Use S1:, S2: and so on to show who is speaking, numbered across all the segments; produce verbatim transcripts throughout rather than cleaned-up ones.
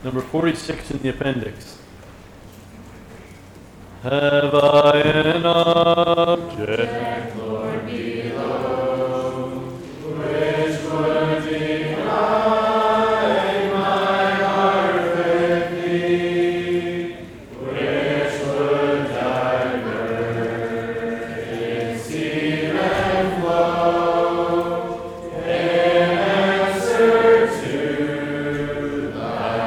S1: number forty-six in the appendix. Have I an object, Lord, below, which would delight my heart with thee, which would divert its sea and flow, in answer to thy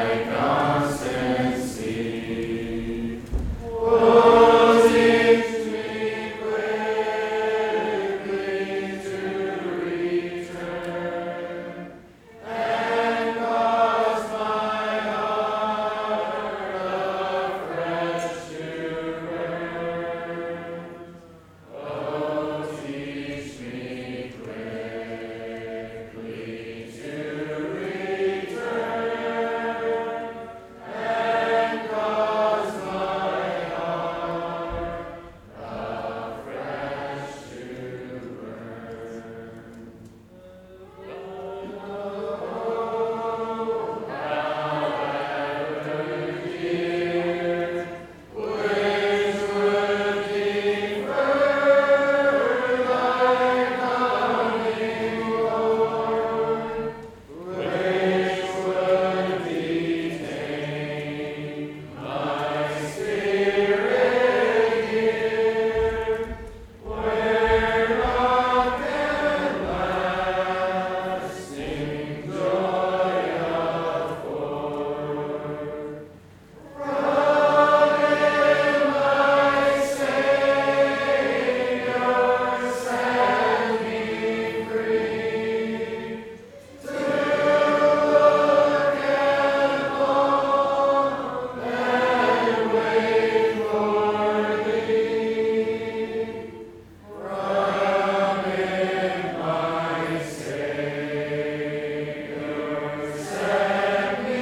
S1: constancy. Oh, teach me quickly to return, and cause my heart afresh to burn. Oh, teach me quickly to return, and cause my heart afresh to burn. Oh, however dear, which would defer thy coming, Lord, which would detain my spirit here, where not can lasting joy afford. From him my Savior set me free, to look and long and wait for thee. From him my Savior set me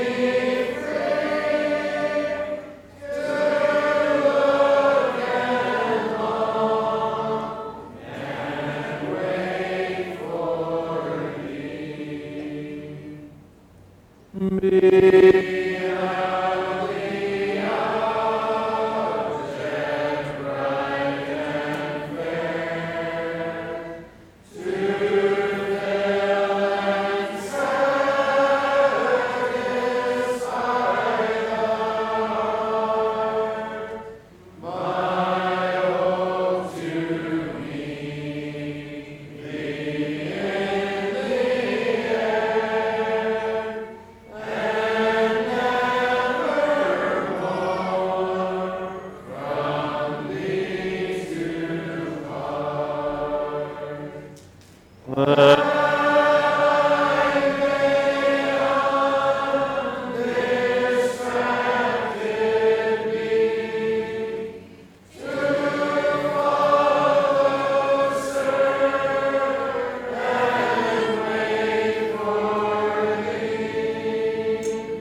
S1: free, to look and long and wait for thee. Be thou the object bright and fair, to fill and satisfy the heart. My hope to me, thee in the air, and nevermore from thee to part. I may undistracted be, to follow, serve, and wait for thee,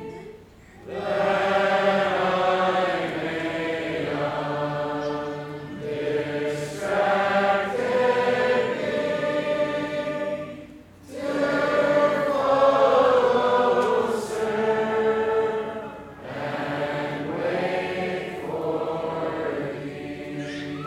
S1: that I may undistracted be, to follow, serve, and wait for thee.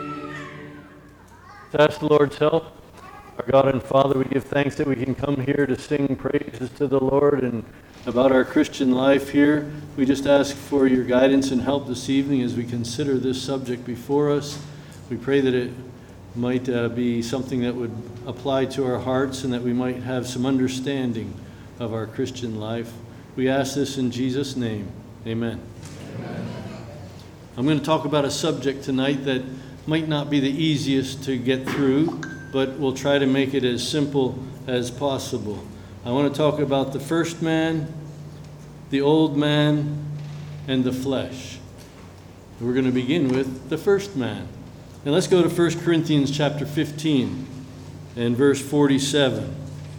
S1: To ask the Lord's help. Our God and Father, we give thanks that we can come here to sing praises to the Lord and about our Christian life here. We just ask for your guidance and help this evening as we consider this subject before us. We pray that it might uh, be something that would apply to our hearts and that we might have some understanding of our Christian life. We ask this in Jesus' name. Amen. I'm going to talk about a subject tonight that might not be the easiest to get through, but we'll try to make it as simple as possible. I want to talk about the first man, the old man, and the flesh. We're going to begin with the first man. Now let's go to First Corinthians chapter fifteen and verse forty-seven.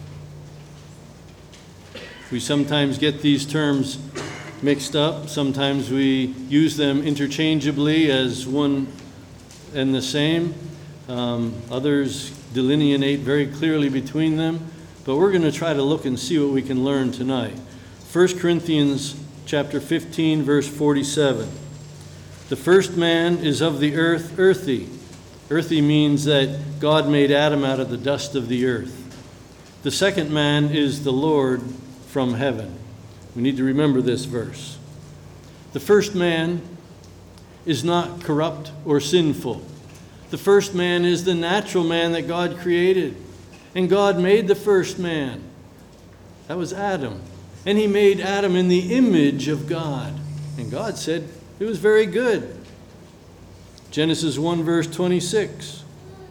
S1: We sometimes get these terms mixed up. Sometimes we use them interchangeably as one and the same. Um, others delineate very clearly between them. But we're going to try to look and see what we can learn tonight. First Corinthians chapter fifteen, verse forty-seven. The first man is of the earth, earthy. Earthy means that God made Adam out of the dust of the earth. The second man is the Lord from heaven. We need to remember this verse. The first man is not corrupt or sinful. The first man is the natural man that God created. And God made the first man. That was Adam. And he made Adam in the image of God. And God said it was very good. Genesis one, verse twenty-six.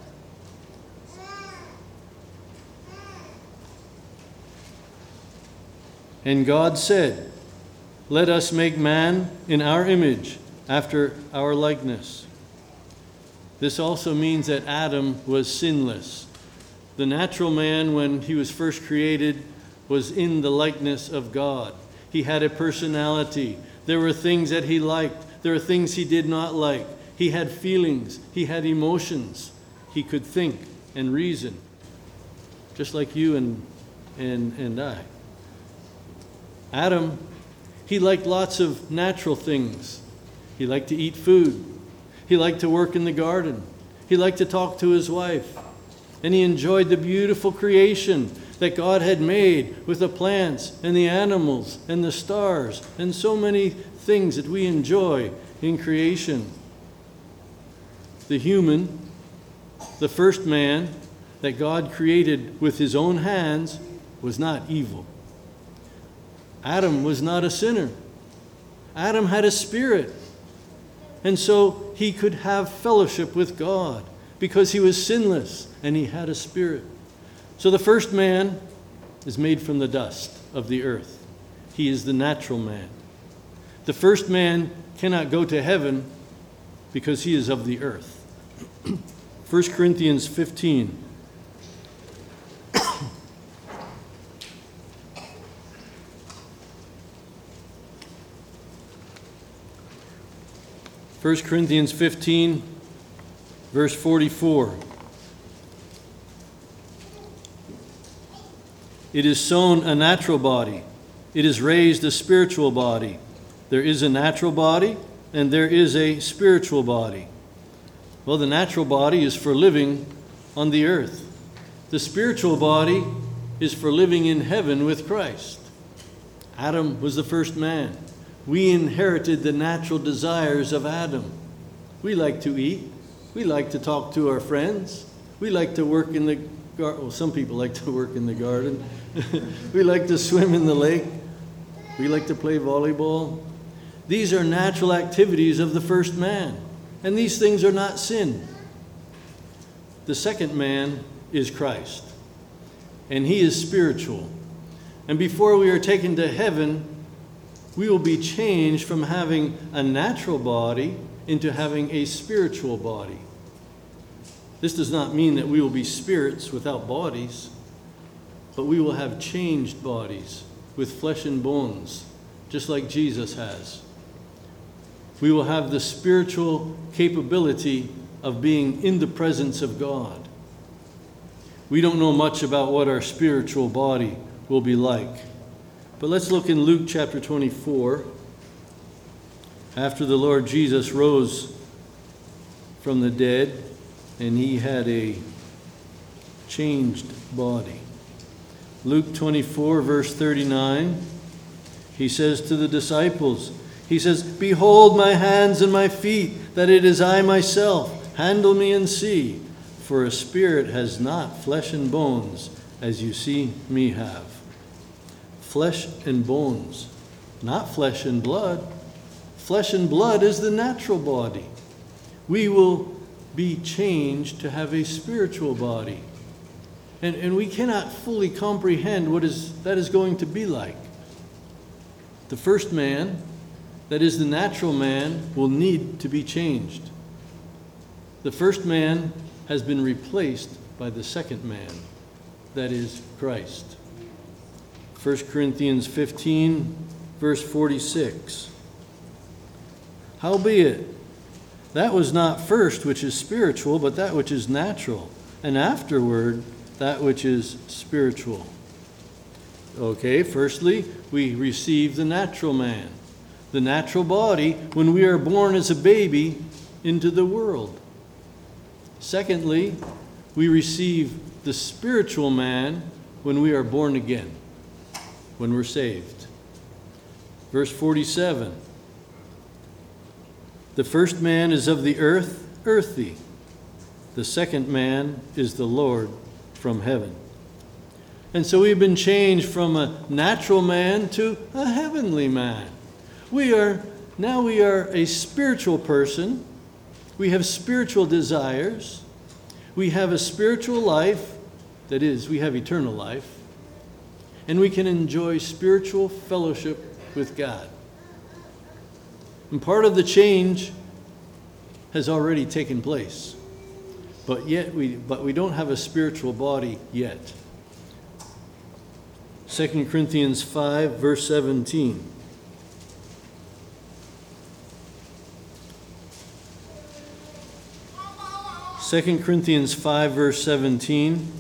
S1: And God said, "Let us make man in our image, after our likeness." This also means that Adam was sinless. The natural man, when he was first created, was in the likeness of God. He had a personality. There were things that he liked. There were things he did not like. He had feelings. He had emotions. He could think and reason, just like you and, and, and I. Adam, he liked lots of natural things. He liked to eat food. He liked to work in the garden. He liked to talk to his wife. And he enjoyed the beautiful creation that God had made with the plants and the animals and the stars and so many things that we enjoy in creation. The human, the first man that God created with his own hands, was not evil. Adam was not a sinner. Adam had a spirit. And so he could have fellowship with God because he was sinless and he had a spirit. So the first man is made from the dust of the earth. He is the natural man. The first man cannot go to heaven because he is of the earth. First Corinthians fifteen. First Corinthians fifteen, verse forty-four. It is sown a natural body. It is raised a spiritual body. There is a natural body and there is a spiritual body. Well, the natural body is for living on the earth. The spiritual body is for living in heaven with Christ. Adam was the first man. We inherited the natural desires of Adam. We like to eat. We like to talk to our friends. We like to work in the garden. Well, some people like to work in the garden. We like to swim in the lake. We like to play volleyball. These are natural activities of the first man. And these things are not sin. The second man is Christ. And he is spiritual. And before we are taken to heaven, we will be changed from having a natural body into having a spiritual body. This does not mean that we will be spirits without bodies, but we will have changed bodies with flesh and bones, just like Jesus has. We will have the spiritual capability of being in the presence of God. We don't know much about what our spiritual body will be like. But let's look in Luke chapter twenty-four. After the Lord Jesus rose from the dead, and he had a changed body. Luke twenty-four, verse thirty-nine, he says to the disciples, he says, "Behold my hands and my feet, that it is I myself. Handle me and see. For a spirit has not flesh and bones, as you see me have." Flesh and bones, not flesh and blood. Flesh and blood is the natural body. We will be changed to have a spiritual body. And, and we cannot fully comprehend what is that is going to be like. The first man, that is the natural man, will need to be changed. The first man has been replaced by the second man, that is Christ. First Corinthians fifteen, verse forty-six. "Howbeit, that was not first which is spiritual, but that which is natural, and afterward that which is spiritual." Okay, firstly, we receive the natural man, the natural body, when we are born as a baby into the world. Secondly, we receive the spiritual man when we are born again, when we're saved. Verse forty-seven, the first man is of the earth, earthy. The second man is the Lord from heaven. And so we've been changed from a natural man to a heavenly man. We are, now we are a spiritual person. We have spiritual desires. We have a spiritual life, that is, we have eternal life. And we can enjoy spiritual fellowship with God. And part of the change has already taken place. But yet we but we don't have a spiritual body yet. Second Corinthians five, verse seventeen. Second Corinthians five, verse seventeen.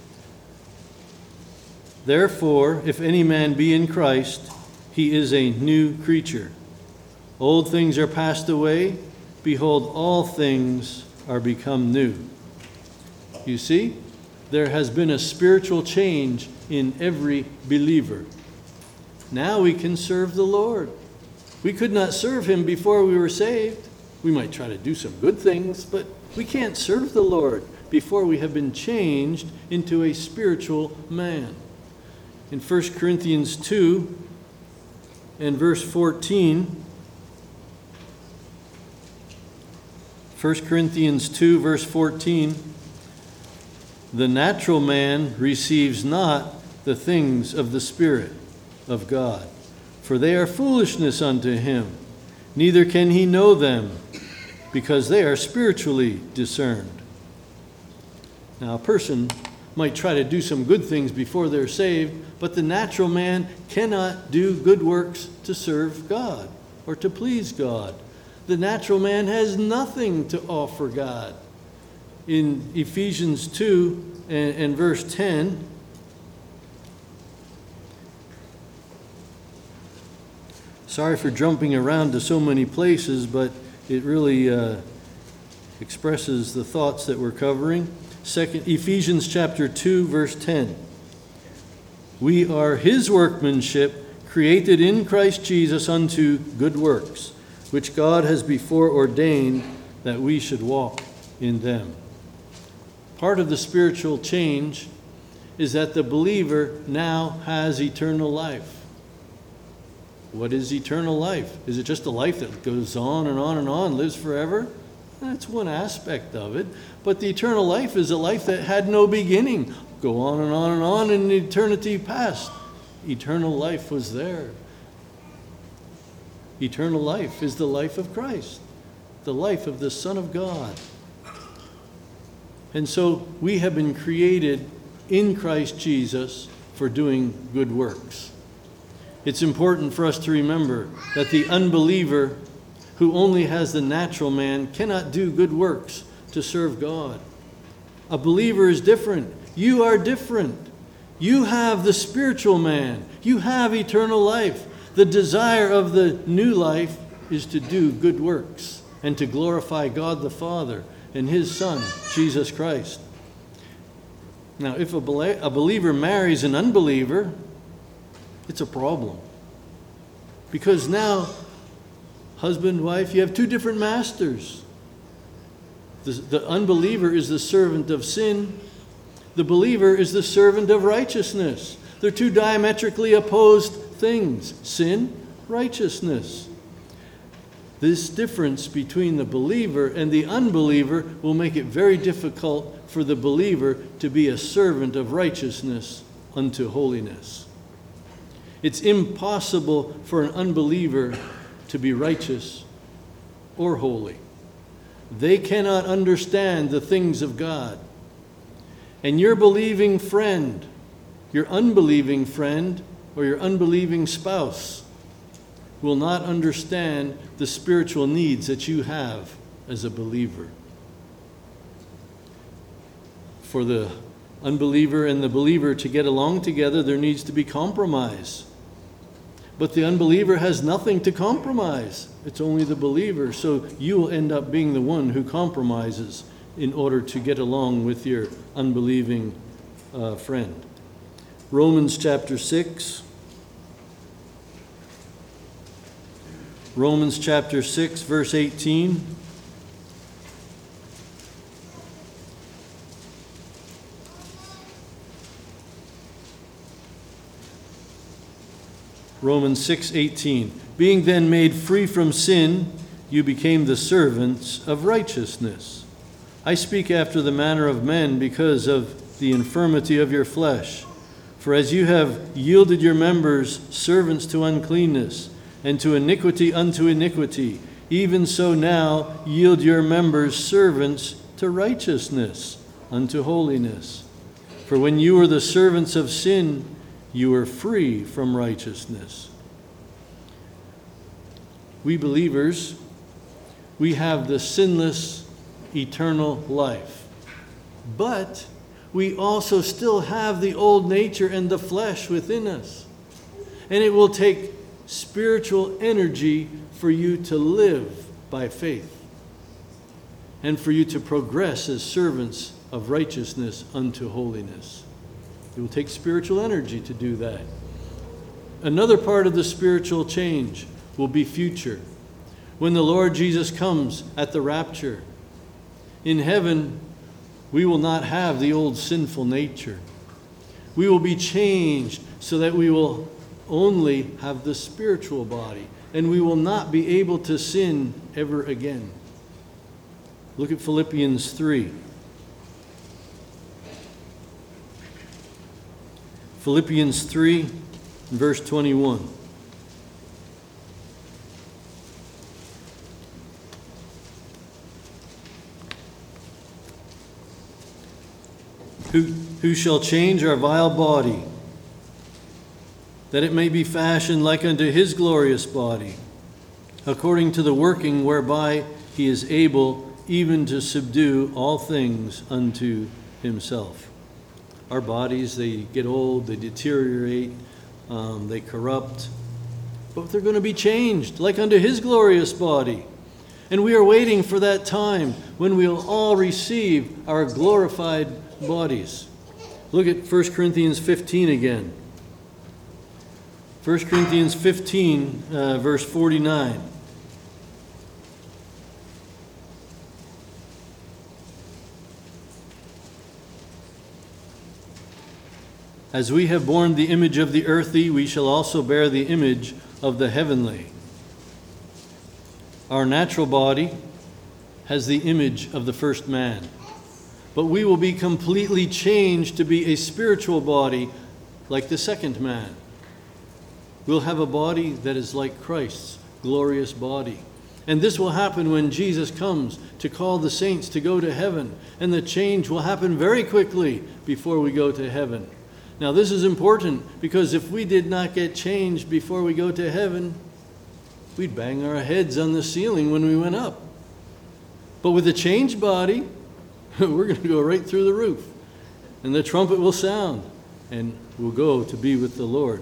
S1: Therefore, if any man be in Christ, he is a new creature. Old things are passed away. Behold, all things are become new. You see, there has been a spiritual change in every believer. Now we can serve the Lord. We could not serve him before we were saved. We might try to do some good things, but we can't serve the Lord before we have been changed into a spiritual man. In First Corinthians two and verse fourteen, First Corinthians two, verse fourteen, the natural man receives not the things of the Spirit of God, for they are foolishness unto him, neither can he know them, because they are spiritually discerned. Now, a person might try to do some good things before they're saved, but the natural man cannot do good works to serve God or to please God. The natural man has nothing to offer God. In Ephesians two and, and verse ten, sorry for jumping around to so many places, but it really uh, expresses the thoughts that we're covering. Second, Ephesians chapter two, verse ten. We are his workmanship, created in Christ Jesus unto good works, which God has before ordained that we should walk in them. Part of the spiritual change is that the believer now has eternal life. What is eternal life? Is it just a life that goes on and on and on, lives forever? That's one aspect of it. But the eternal life is a life that had no beginning. Go on and on and on in eternity past. Eternal life was there. Eternal life is the life of Christ, the life of the Son of God. And so we have been created in Christ Jesus for doing good works. It's important for us to remember that the unbeliever who only has the natural man cannot do good works to serve God. A believer is different. You are different. You have the spiritual man. You have eternal life. The desire of the new life is to do good works and to glorify God the Father and his Son, Jesus Christ. Now, if a believer marries an unbeliever, it's a problem. Because now, husband, wife, you have two different masters. The, the unbeliever is the servant of sin. The believer is the servant of righteousness. They're two diametrically opposed things. Sin, righteousness. This difference between the believer and the unbeliever will make it very difficult for the believer to be a servant of righteousness unto holiness. It's impossible for an unbeliever to be righteous or holy. They cannot understand the things of God. And your believing friend, your unbelieving friend, or your unbelieving spouse will not understand the spiritual needs that you have as a believer. For the unbeliever and the believer to get along together, there needs to be compromise. But the unbeliever has nothing to compromise. It's only the believer. So you will end up being the one who compromises in order to get along with your unbelieving uh, friend. Romans chapter six. Romans chapter six, verse eighteen. Romans six eighteen. Being then made free from sin, you became the servants of righteousness. I speak after the manner of men because of the infirmity of your flesh. For as you have yielded your members servants to uncleanness, and to iniquity unto iniquity, even so now yield your members servants to righteousness unto holiness. For when you were the servants of sin, you were free from righteousness. We believers, we have the sinless eternal life. But we also still have the old nature and the flesh within us. And it will take spiritual energy for you to live by faith and for you to progress as servants of righteousness unto holiness. It will take spiritual energy to do that. Another part of the spiritual change will be future. When the Lord Jesus comes at the rapture, in heaven, we will not have the old sinful nature. We will be changed so that we will only have the spiritual body, and we will not be able to sin ever again. Look at Philippians three. Philippians three, verse twenty-one. Who, who shall change our vile body, that it may be fashioned like unto his glorious body, according to the working whereby he is able even to subdue all things unto himself. Our bodies, they get old, they deteriorate, um, they corrupt, but they're going to be changed like unto his glorious body. And we are waiting for that time when we'll all receive our glorified bodies. Look at First Corinthians fifteen again. First Corinthians fifteen, uh, verse forty-nine. As we have borne the image of the earthly, we shall also bear the image of the heavenly. Our natural body has the image of the first man, but we will be completely changed to be a spiritual body like the second man. We'll have a body that is like Christ's glorious body. And this will happen when Jesus comes to call the saints to go to heaven. And the change will happen very quickly before we go to heaven. Now this is important because if we did not get changed before we go to heaven, we'd bang our heads on the ceiling when we went up. But with a changed body, we're going to go right through the roof. And the trumpet will sound and we'll go to be with the Lord.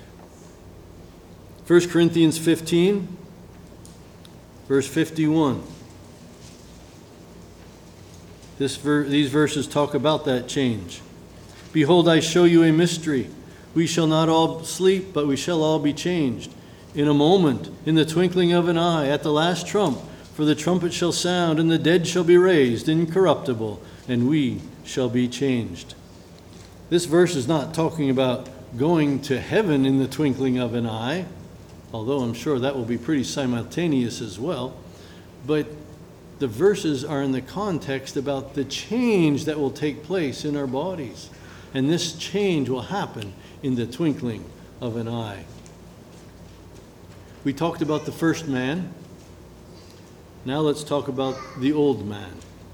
S1: First Corinthians fifteen, verse fifty-one. This ver- these verses talk about that change. Behold, I show you a mystery. We shall not all sleep, but we shall all be changed. In a moment, in the twinkling of an eye, at the last trump, for the trumpet shall sound, and the dead shall be raised incorruptible, and we shall be changed. This verse is not talking about going to heaven in the twinkling of an eye, although I'm sure that will be pretty simultaneous as well. But the verses are in the context about the change that will take place in our bodies. And this change will happen in the twinkling of an eye. We talked about the first man. Now let's talk about the old man.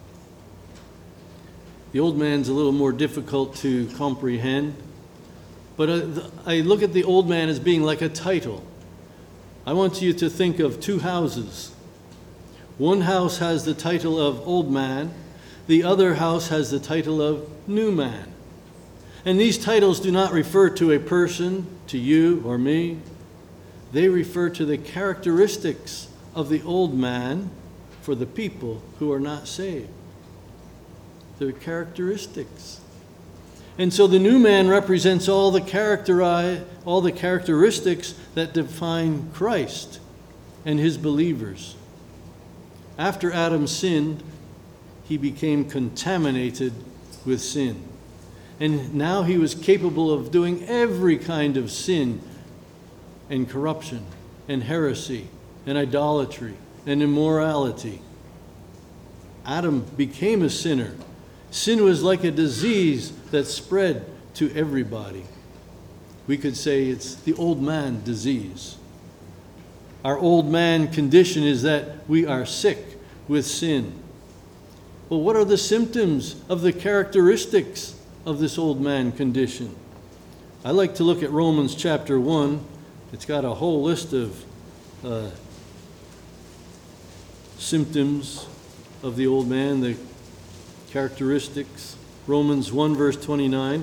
S1: The old man's a little more difficult to comprehend. But I look at the old man as being like a title. I want you to think of two houses. One house has the title of old man. The other house has the title of new man. And these titles do not refer to a person, to you or me. They refer to the characteristics of the old man for the people who are not saved. Their characteristics. And so the new man represents all the characteri- all the characteristics that define Christ and his believers. After Adam sinned, he became contaminated with sin. And now he was capable of doing every kind of sin and corruption and heresy and idolatry and immorality. Adam became a sinner. Sin was like a disease that spread to everybody. We could say it's the old man disease. Our old man condition is that we are sick with sin. Well, what are the symptoms of the characteristics of this old man condition? I like to look at Romans chapter one. It's got a whole list of uh, symptoms of the old man, the characteristics. Romans one verse twenty-nine.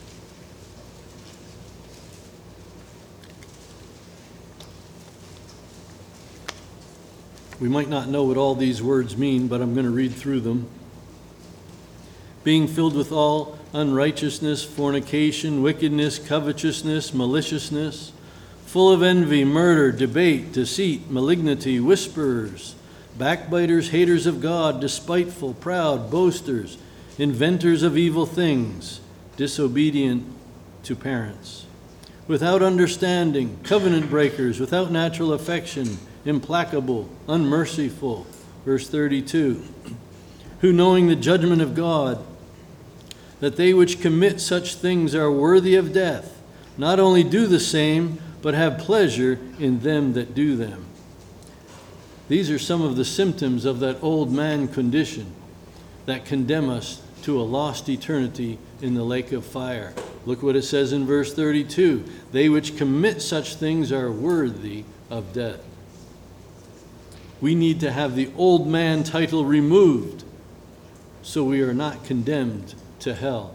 S1: We might not know what all these words mean, but I'm going to read through them. Being filled with all unrighteousness, fornication, wickedness, covetousness, maliciousness, full of envy, murder, debate, deceit, malignity, whisperers, backbiters, haters of God, despiteful, proud, boasters, inventors of evil things, disobedient to parents, without understanding, covenant breakers, without natural affection, implacable, unmerciful. Verse thirty-two, who knowing the judgment of God, that they which commit such things are worthy of death, not only do the same, but have pleasure in them that do them. These are some of the symptoms of that old man condition that condemn us to a lost eternity in the lake of fire. Look what it says in verse thirty-two. They which commit such things are worthy of death. We need to have the old man title removed so we are not condemned to hell.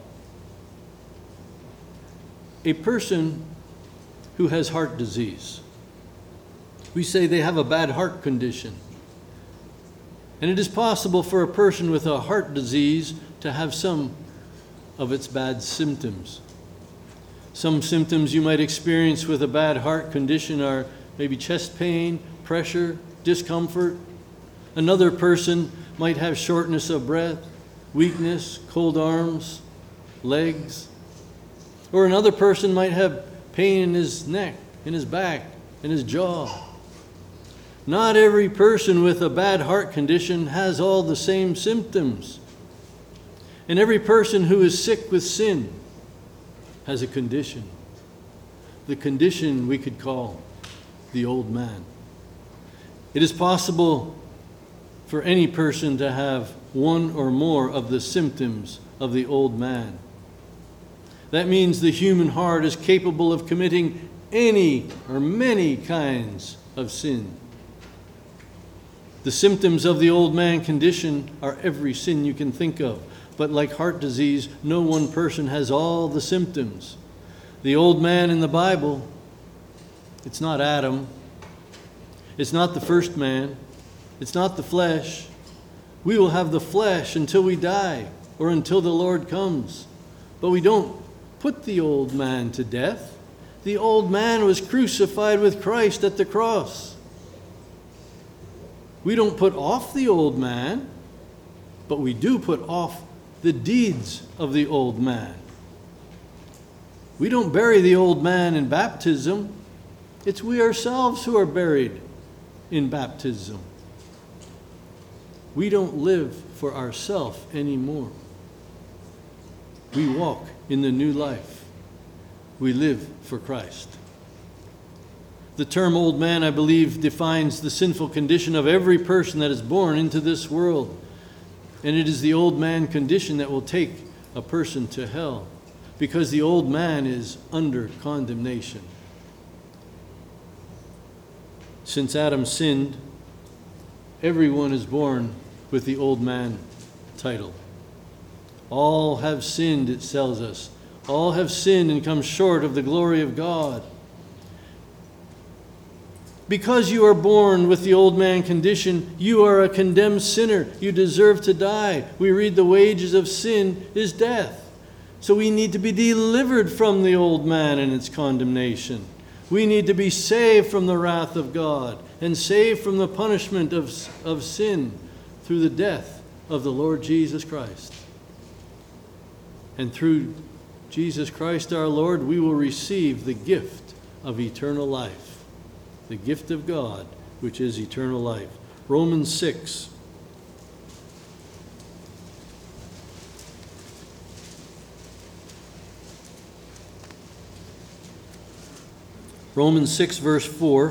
S1: A person who has heart disease, we say they have a bad heart condition. And it is possible for a person with a heart disease to have some of its bad symptoms. Some symptoms you might experience with a bad heart condition are maybe chest pain, pressure, discomfort. Another person might have shortness of breath, weakness, cold arms, legs. Or another person might have pain in his neck, in his back, in his jaw. Not every person with a bad heart condition has all the same symptoms. And every person who is sick with sin has a condition. The condition we could call the old man. It is possible for any person to have one or more of the symptoms of the old man. That means the human heart is capable of committing any or many kinds of sin. The symptoms of the old man condition are every sin you can think of. But like heart disease, no one person has all the symptoms. The old man in the Bible, it's not Adam. It's not the first man. It's not the flesh. We will have the flesh until we die or until the Lord comes. But we don't put the old man to death. The old man was crucified with Christ at the cross. We don't put off the old man, but we do put off the deeds of the old man. We don't bury the old man in baptism. It's we ourselves who are buried in baptism. We don't live for ourselves anymore. We walk in the new life. We live for Christ. The term old man, I believe, defines the sinful condition of every person that is born into this world. And it is the old man condition that will take a person to hell, because the old man is under condemnation. Since Adam sinned, everyone is born with the old man title. All have sinned, it tells us. All have sinned and come short of the glory of God. Because you are born with the old man condition, you are a condemned sinner. You deserve to die. We read the wages of sin is death. So we need to be delivered from the old man and its condemnation. We need to be saved from the wrath of God and saved from the punishment of, of sin through the death of the Lord Jesus Christ. And through Jesus Christ our Lord, we will receive the gift of eternal life. The gift of God, which is eternal life. Romans six. Romans six, verse four.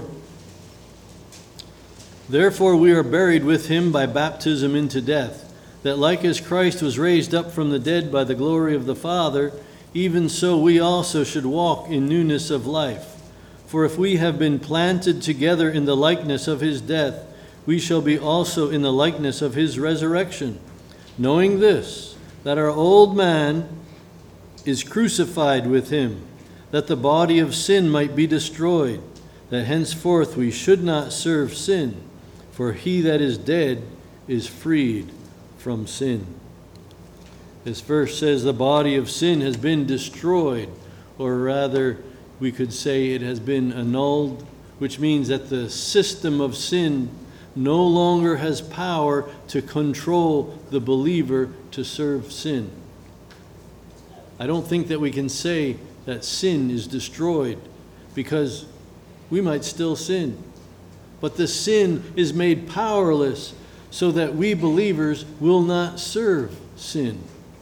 S1: Therefore we are buried with him by baptism into death, that like as Christ was raised up from the dead by the glory of the Father, even so we also should walk in newness of life. For if we have been planted together in the likeness of his death, we shall be also in the likeness of his resurrection. Knowing this, that our old man is crucified with him, that the body of sin might be destroyed, that henceforth we should not serve sin, for he that is dead is freed from sin. This verse says the body of sin has been destroyed, or rather, we could say it has been annulled, which means that the system of sin no longer has power to control the believer to serve sin. I don't think that we can say that sin is destroyed, because we might still sin. But the sin is made powerless so that we believers will not serve sin.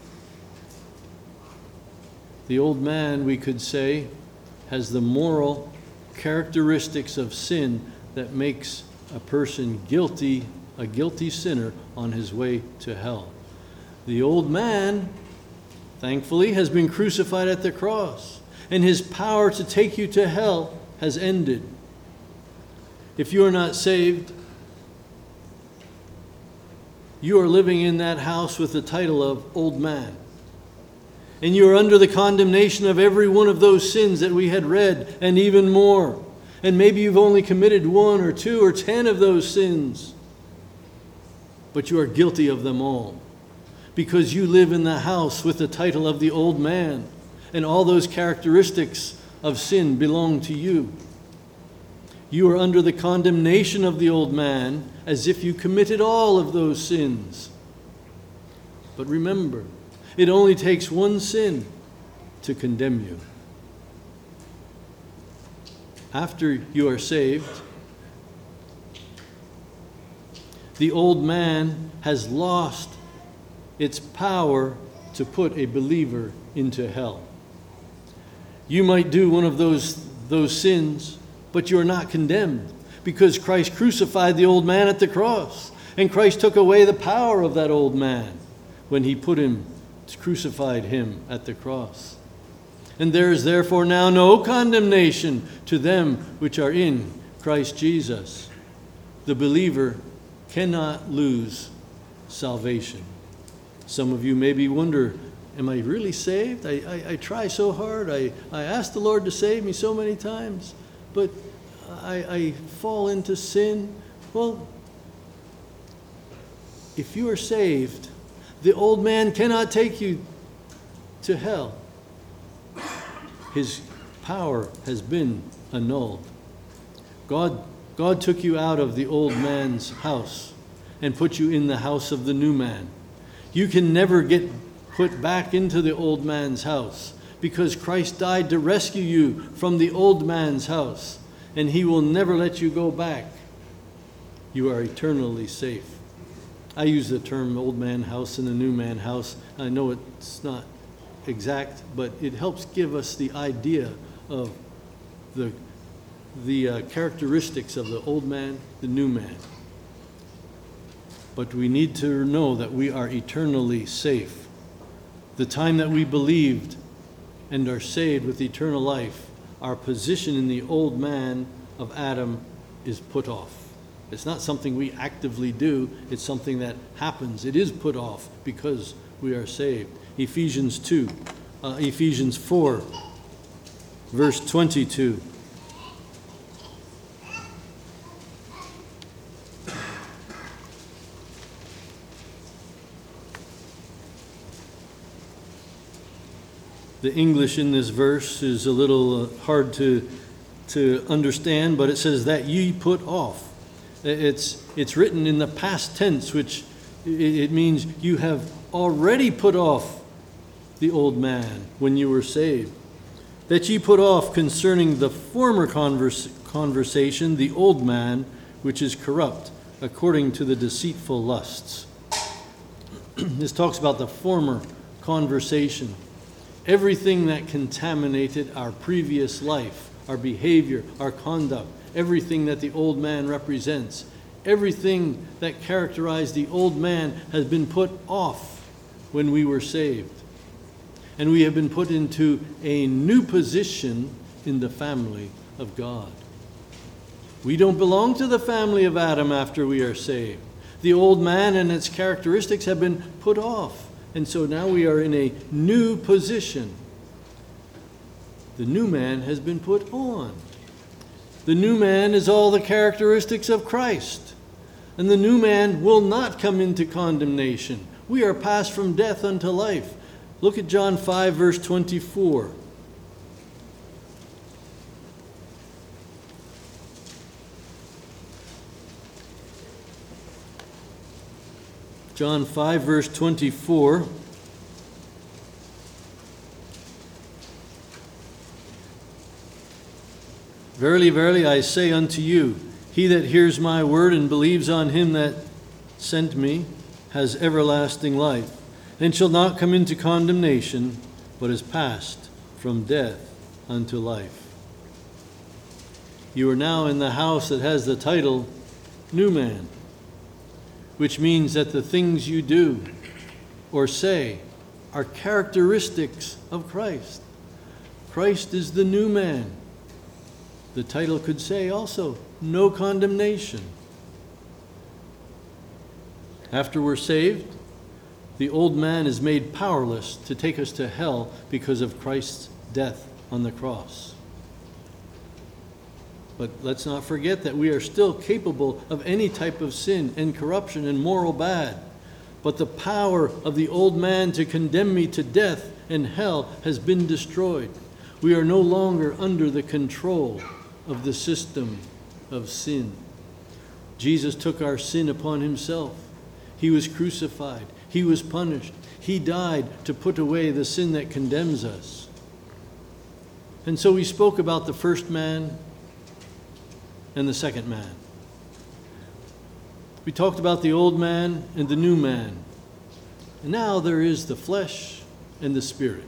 S1: The old man, we could say, has the moral characteristics of sin that makes a person guilty, a guilty sinner on his way to hell. The old man, thankfully, has been crucified at the cross, and his power to take you to hell has ended. If you are not saved, you are living in that house with the title of old man. And you are under the condemnation of every one of those sins that we had read, and even more. And maybe you've only committed one or two or ten of those sins. But you are guilty of them all, because you live in the house with the title of the old man, and all those characteristics of sin belong to you. You are under the condemnation of the old man as if you committed all of those sins. But remember, it only takes one sin to condemn you. After you are saved, the old man has lost its power to put a believer into hell. You might do one of those, those sins, but you are not condemned, because Christ crucified the old man at the cross, and Christ took away the power of that old man when he put him, crucified him at the cross. And there is therefore now no condemnation to them which are in Christ Jesus. The believer cannot lose salvation. Some of you maybe wonder, am I really saved? I, I, I try so hard. I, I ask the Lord to save me so many times, but I, I fall into sin. Well, if you are saved, the old man cannot take you to hell. His power has been annulled. God, God took you out of the old man's house and put you in the house of the new man. You can never get put back into the old man's house, because Christ died to rescue you from the old man's house, and he will never let you go back. You are eternally safe. I use the term old man house and the new man house. I know it's not exact, but it helps give us the idea of the, the uh, characteristics of the old man, the new man. But we need to know that we are eternally safe. The time that we believed and are saved with eternal life, our position in the old man of Adam is put off. It's not something we actively do. It's something that happens. It is put off because we are saved. Ephesians two, uh, Ephesians four, verse twenty-two. The English in this verse is a little uh, hard to to understand, but it says that ye put off. It's it's written in the past tense, which it, it means you have already put off the old man when you were saved. That ye put off concerning the former converse, conversation, the old man, which is corrupt, according to the deceitful lusts. This talks about the former conversation. Everything that contaminated our previous life, our behavior, our conduct, everything that the old man represents, everything that characterized the old man has been put off when we were saved. And we have been put into a new position in the family of God. We don't belong to the family of Adam after we are saved. The old man and its characteristics have been put off. And so now we are in a new position. The new man has been put on. The new man is all the characteristics of Christ. And the new man will not come into condemnation. We are passed from death unto life. Look at John five, verse twenty-four. John five, verse twenty-four. Verily, verily, I say unto you, he that hears my word and believes on him that sent me has everlasting life, and shall not come into condemnation, but is passed from death unto life. You are now in the house that has the title New Man, which means that the things you do or say are characteristics of Christ. Christ is the new man. The title could say also, no condemnation. After we're saved, the old man is made powerless to take us to hell because of Christ's death on the cross. But let's not forget that we are still capable of any type of sin and corruption and moral bad. But the power of the old man to condemn me to death and hell has been destroyed. We are no longer under the control of the system of sin. Jesus took our sin upon himself. He was crucified. He was punished. He died to put away the sin that condemns us. And so we spoke about the first man and the second man. We talked about the old man and the new man. And now there is the flesh and the spirit.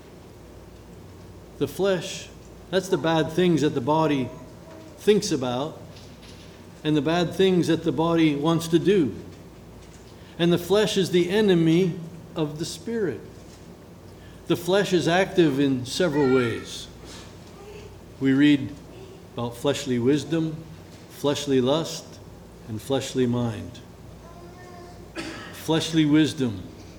S1: The flesh, that's the bad things that the body thinks about and the bad things that the body wants to do. And the flesh is the enemy of the spirit. The flesh is active in several ways. We read about fleshly wisdom, fleshly lust, and fleshly mind. Fleshly wisdom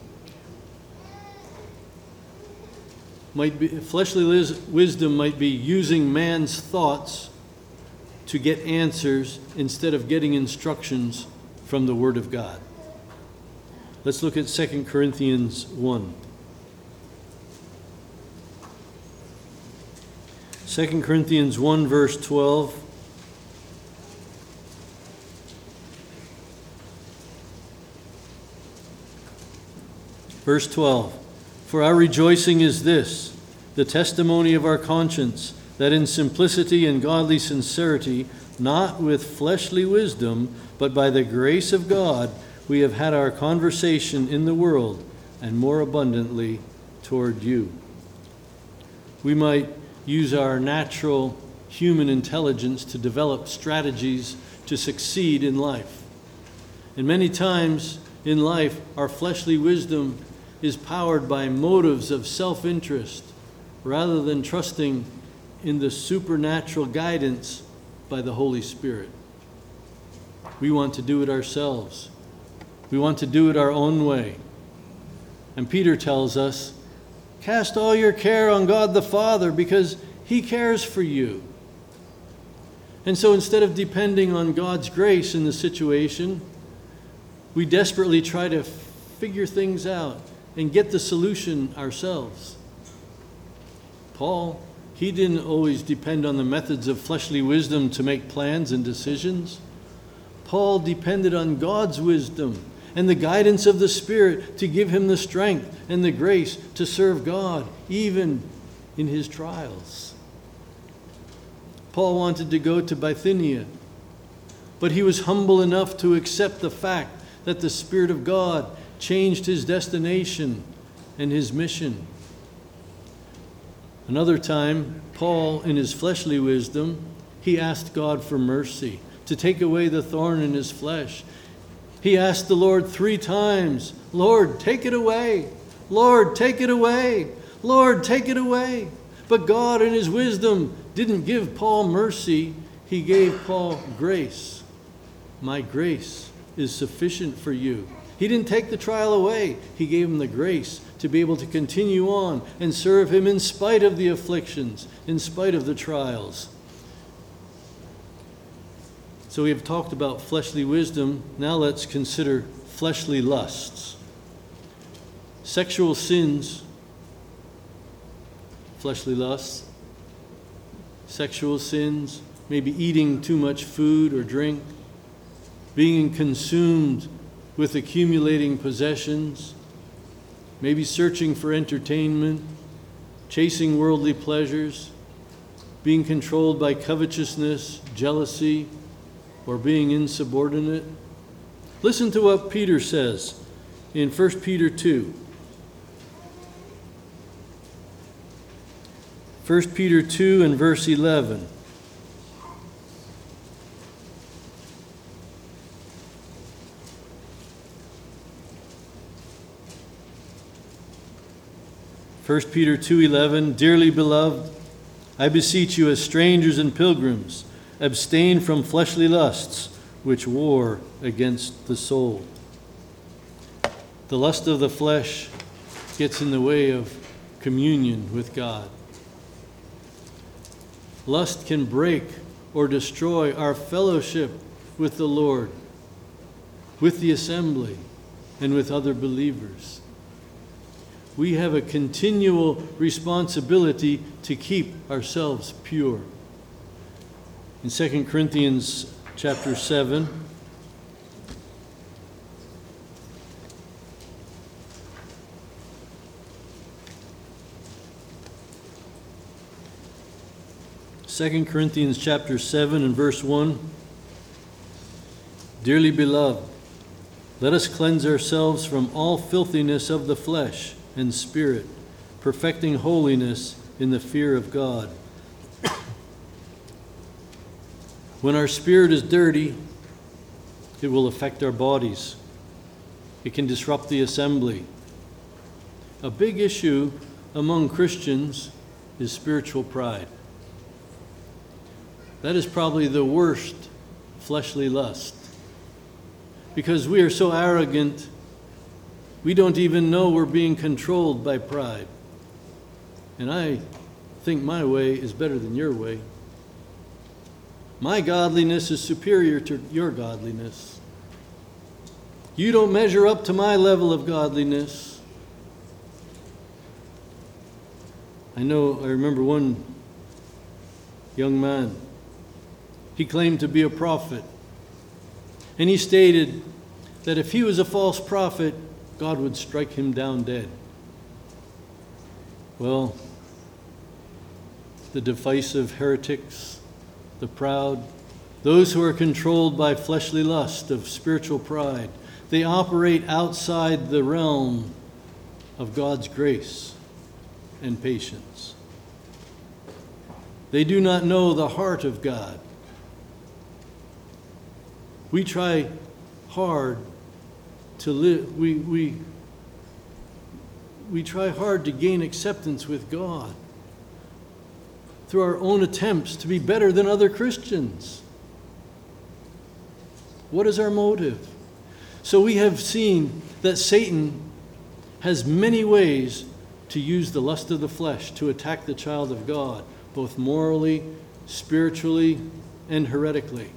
S1: might be fleshly wisdom might be using man's thoughts to get answers instead of getting instructions from the Word of God. Let's look at Second Corinthians one. Second Corinthians one, verse twelve. Verse twelve. For our rejoicing is this, the testimony of our conscience, that in simplicity and godly sincerity, not with fleshly wisdom, but by the grace of God, we have had our conversation in the world, and more abundantly toward you. We might use our natural human intelligence to develop strategies to succeed in life. And many times in life, our fleshly wisdom is powered by motives of self-interest rather than trusting in the supernatural guidance by the Holy Spirit. We want to do it ourselves. We want to do it our own way. And Peter tells us, Cast all your care on God the Father because He cares for you. And so instead of depending on God's grace in the situation, we desperately try to figure things out and get the solution ourselves. Paul, he didn't always depend on the methods of fleshly wisdom to make plans and decisions. Paul depended on God's wisdom and the guidance of the Spirit to give him the strength and the grace to serve God, even in his trials. Paul wanted to go to Bithynia, but he was humble enough to accept the fact that the Spirit of God changed his destination and his mission. Another time, Paul, in his fleshly wisdom, he asked God for mercy, to take away the thorn in his flesh. He asked the Lord three times, Lord, take it away. Lord, take it away. Lord, take it away. But God, in his wisdom, didn't give Paul mercy. He gave Paul grace. My grace is sufficient for you. He didn't take the trial away. He gave him the grace to be able to continue on and serve him in spite of the afflictions, in spite of the trials. So we have talked about fleshly wisdom. Now let's consider fleshly lusts. Sexual sins, fleshly lusts, sexual sins, maybe eating too much food or drink, being consumed with accumulating possessions, maybe searching for entertainment, chasing worldly pleasures, being controlled by covetousness, jealousy, or being insubordinate. Listen to what Peter says in First Peter two. First Peter two and verse eleven. First Peter two eleven, Dearly beloved, I beseech you as strangers and pilgrims, abstain from fleshly lusts which war against the soul. The lust of the flesh gets in the way of communion with God. Lust can break or destroy our fellowship with the Lord, with the assembly, and with other believers. We have a continual responsibility to keep ourselves pure. In Second Corinthians chapter seven, Second Corinthians chapter seven and verse one, Dearly beloved, let us cleanse ourselves from all filthiness of the flesh and spirit, perfecting holiness in the fear of God. When our spirit is dirty, it will affect our bodies. It can disrupt the assembly. A big issue among Christians is spiritual pride. That is probably the worst fleshly lust, because we are so arrogant, we don't even know we're being controlled by pride. And I think my way is better than your way. My godliness is superior to your godliness. You don't measure up to my level of godliness. I know, I remember one young man. He claimed to be a prophet. And he stated that if he was a false prophet, God would strike him down dead. Well, the divisive heretics, the proud, those who are controlled by fleshly lust of spiritual pride, they operate outside the realm of God's grace and patience. They do not know the heart of God. We try hard to live, we, we, we try hard to gain acceptance with God through our own attempts to be better than other Christians. What is our motive? So we have seen that Satan has many ways to use the lust of the flesh to attack the child of God, both morally, spiritually, and heretically.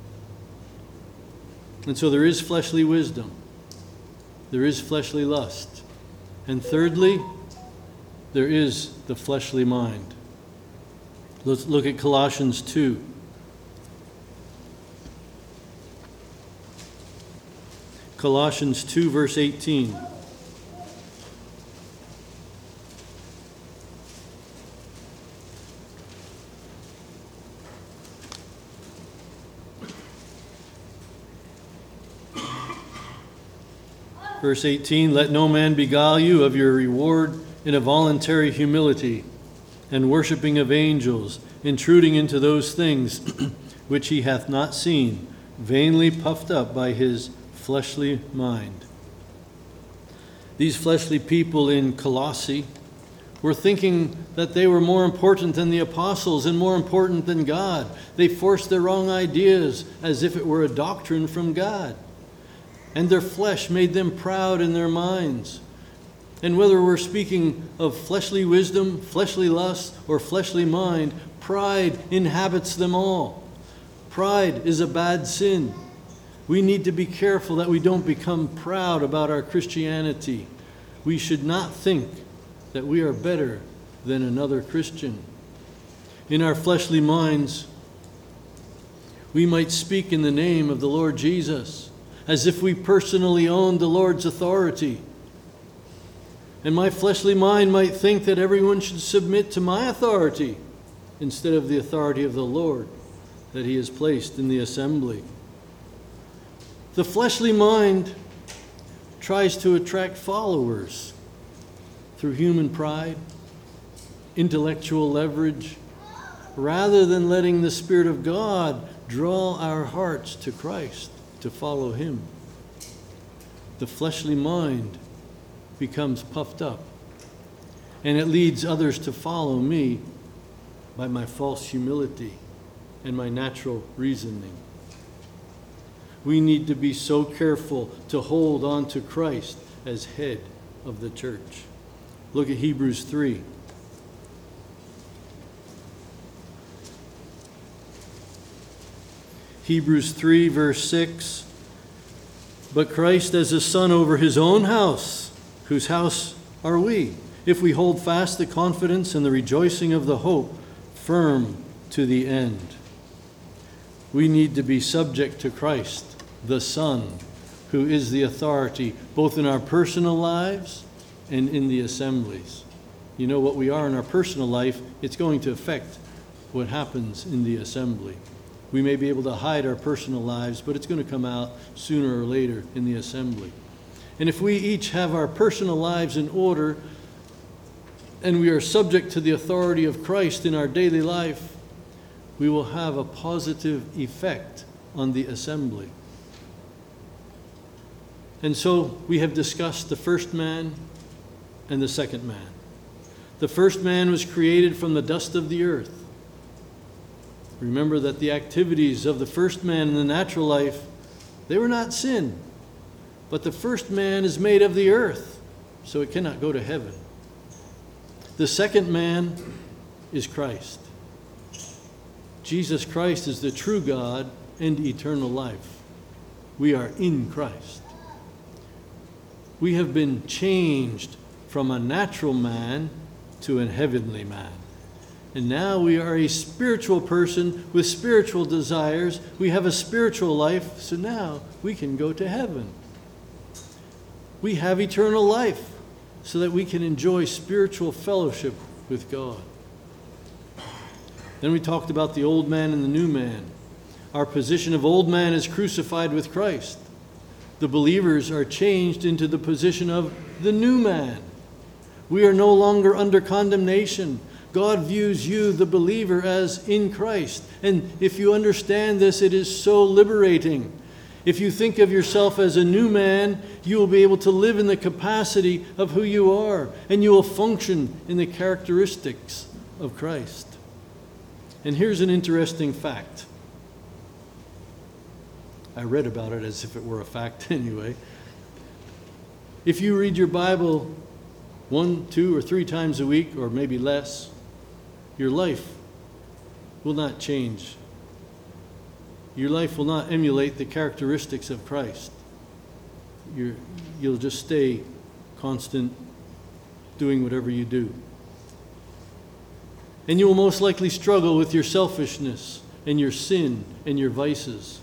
S1: And so there is fleshly wisdom. There is fleshly lust. And thirdly, there is the fleshly mind. Let's look at Colossians two. Colossians two, verse eighteen. Verse eighteen, let no man beguile you of your reward in a voluntary humility and worshiping of angels, intruding into those things which he hath not seen, vainly puffed up by his fleshly mind. These fleshly people in Colossae were thinking that they were more important than the apostles and more important than God. They forced their wrong ideas as if it were a doctrine from God. And their flesh made them proud in their minds. And whether we're speaking of fleshly wisdom, fleshly lust, or fleshly mind, pride inhabits them all. Pride is a bad sin. We need to be careful that we don't become proud about our Christianity. We should not think that we are better than another Christian. In our fleshly minds, we might speak in the name of the Lord Jesus, as if we personally owned the Lord's authority. And my fleshly mind might think that everyone should submit to my authority instead of the authority of the Lord that he has placed in the assembly. The fleshly mind tries to attract followers through human pride, intellectual leverage, rather than letting the Spirit of God draw our hearts to Christ, to follow him. The fleshly mind becomes puffed up, and it leads others to follow me by my false humility and my natural reasoning. We need to be so careful to hold on to Christ as head of the church. Look at Hebrews three. Hebrews three, verse six. But Christ as a son over his own house, whose house are we, if we hold fast the confidence and the rejoicing of the hope firm to the end. We need to be subject to Christ, the Son, who is the authority both in our personal lives and in the assemblies. You know what we are in our personal life, it's going to affect what happens in the assembly. We may be able to hide our personal lives, but it's going to come out sooner or later in the assembly. And if we each have our personal lives in order, and we are subject to the authority of Christ in our daily life, we will have a positive effect on the assembly. And so we have discussed the first man and the second man. The first man was created from the dust of the earth. Remember that the activities of the first man in the natural life, they were not sin. But the first man is made of the earth, so it cannot go to heaven. The second man is Christ. Jesus Christ is the true God and eternal life. We are in Christ. We have been changed from a natural man to a heavenly man. And now we are a spiritual person with spiritual desires. We have a spiritual life, so now we can go to heaven. We have eternal life so that we can enjoy spiritual fellowship with God. Then we talked about the old man and the new man. Our position of old man is crucified with Christ. The believers are changed into the position of the new man. We are no longer under condemnation. God views you, the believer, as in Christ. And if you understand this, it is so liberating. If you think of yourself as a new man, you will be able to live in the capacity of who you are, and you will function in the characteristics of Christ. And here's an interesting fact. I read about it as if it were a fact anyway. If you read your Bible one, two, or three times a week, or maybe less, your life will not change. Your life will not emulate the characteristics of Christ. You're, you'll just stay constant doing whatever you do. And you will most likely struggle with your selfishness and your sin and your vices.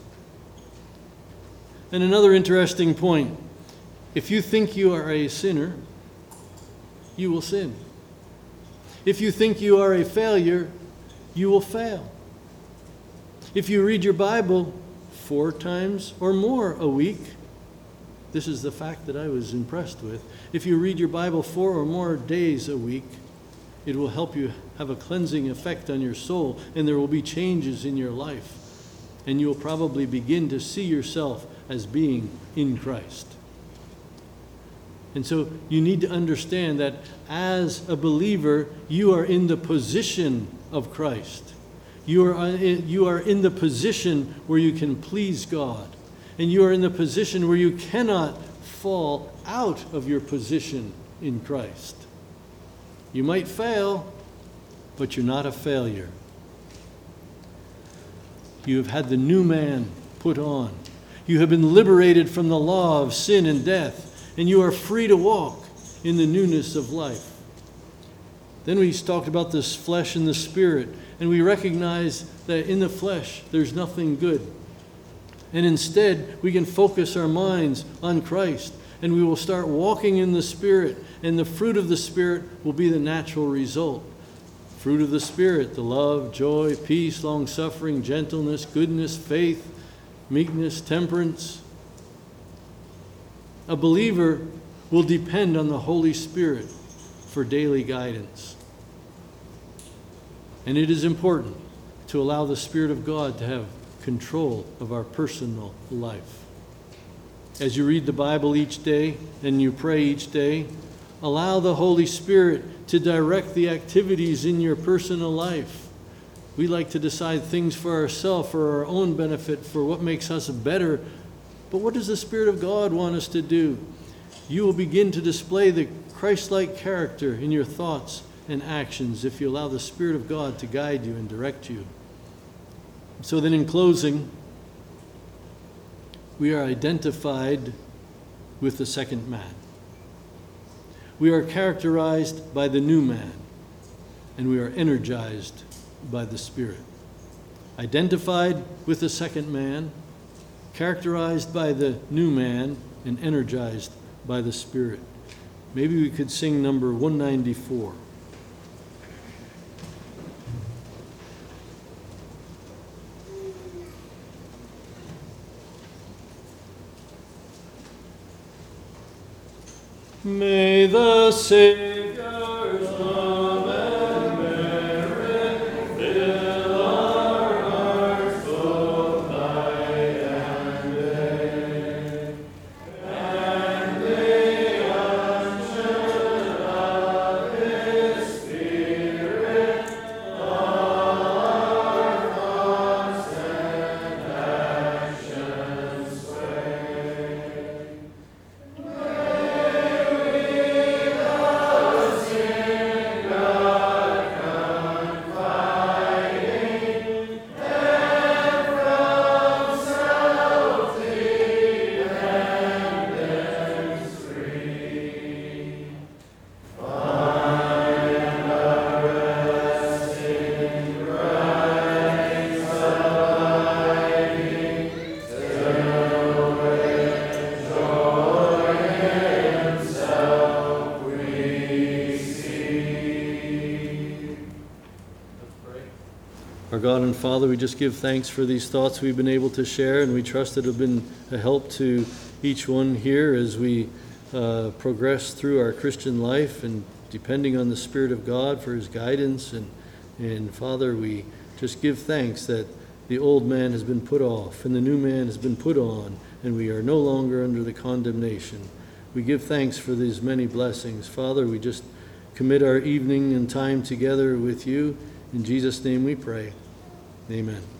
S1: And another interesting point, if you think you are a sinner, you will sin. If you think you are a failure, you will fail. If you read your Bible four times or more a week, this is the fact that I was impressed with. If you read your Bible four or more days a week, it will help you have a cleansing effect on your soul, and there will be changes in your life. And you will probably begin to see yourself as being in Christ. And so you need to understand that as a believer, you are in the position of Christ. You are, you are in the position where you can please God. And you are in the position where you cannot fall out of your position in Christ. You might fail, but you're not a failure. You have had the new man put on. You have been liberated from the law of sin and death, and you are free to walk in the newness of life. Then we talked about this flesh and the spirit, and we recognize that in the flesh there's nothing good. And instead, we can focus our minds on Christ, and we will start walking in the Spirit, and the fruit of the Spirit will be the natural result. Fruit of the Spirit, the love, joy, peace, long-suffering, gentleness, goodness, faith, meekness, temperance. A believer will depend on the Holy Spirit for daily guidance. And it is important to allow the Spirit of God to have control of our personal life. As you read the Bible each day and you pray each day, allow the Holy Spirit to direct the activities in your personal life. We like to decide things for ourselves, for our own benefit, for what makes us better. But what does the Spirit of God want us to do? You will begin to display the Christ-like character in your thoughts and actions if you allow the Spirit of God to guide you and direct you. So then in closing, we are identified with the second man. We are characterized by the new man, and we are energized by the Spirit. Identified with the second man, characterized by the new man, and energized by the Spirit. Maybe we could sing number one ninety-four. May the Savior's love and merit fill our hearts both night and day, and the unction of His Spirit all our thoughts and actions sway. Our God and Father, we just give thanks for these thoughts we've been able to share, and we trust that it have been a help to each one here as we uh, progress through our Christian life and depending on the Spirit of God for His guidance. And, and Father, we just give thanks that the old man has been put off and the new man has been put on, and we are no longer under the condemnation. We give thanks for these many blessings. Father, we just commit our evening and time together with you. In Jesus' name we pray. Amen.